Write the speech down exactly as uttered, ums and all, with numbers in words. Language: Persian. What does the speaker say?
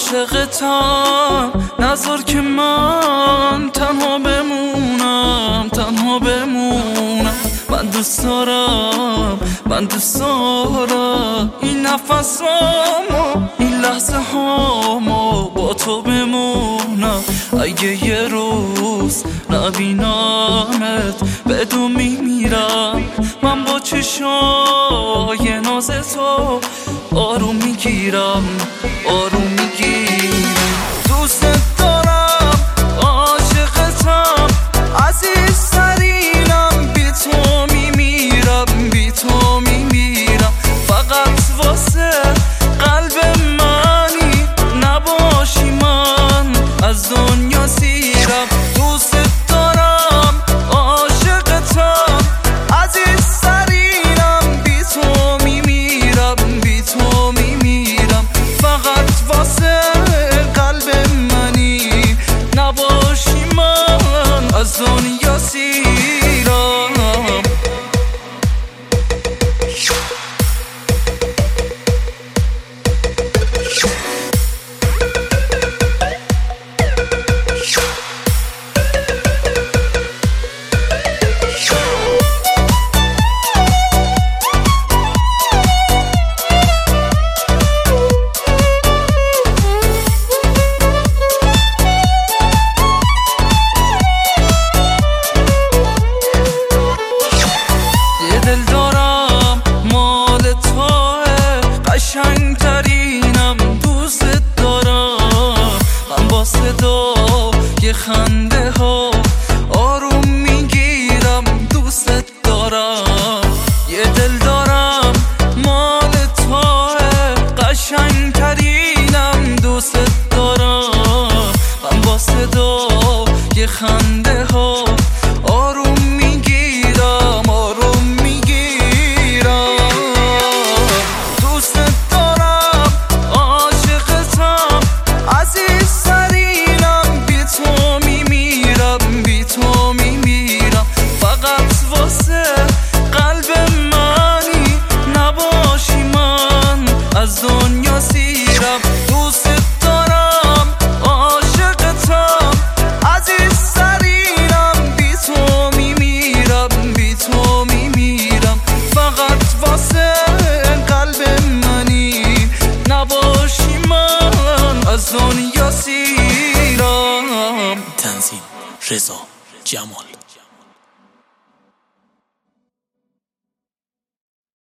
عاشقتم، نذار که من تنها بمونم، تنها بمونم. من دوست دارم، من دوست دارم این نفسامو، این لحظه هامو با تو بمونم. اگه یه روز نبینمت بدون میمیرم. من با چشای ناز تو آروم میگیرم، آروم میگیرم. دوست دارم، عاشقتم، عزیزترینم. بی تو میمیرم، بی تو میمیرم. فقط واسه قلب منی، نباشی من از دنیا سیرم. دوست دارم، عاشقتم، عزیزترینم. بی تو میمیرم، بی تو میمیرم. فقط واسه قلب منی، نباشی من از دنیا سیرم. دل دارم مال توه، قشنگترینم. دوست دارم من با صدای خنده ها آروم میگیرم. دوست دارم، یه دل دارم مال توه، قشنگترینم. دوست دارم من با صدای خنده ها آروم میگیرم، آروم میگیرم. دوست دارم، عاشقتم، عزیزترینم. بی تو میمیرم، بی تو میمیرم. فقط واسه قلب منی، نباشی من از دنیا سیرم. دوست دارم، عاشقتم، عزیزترینم. بی تو میمیرم، بی تو میمیرم. فقط واسه قلب منی، نباشی من از دنیا سیرم. تنظیم رضا جمال.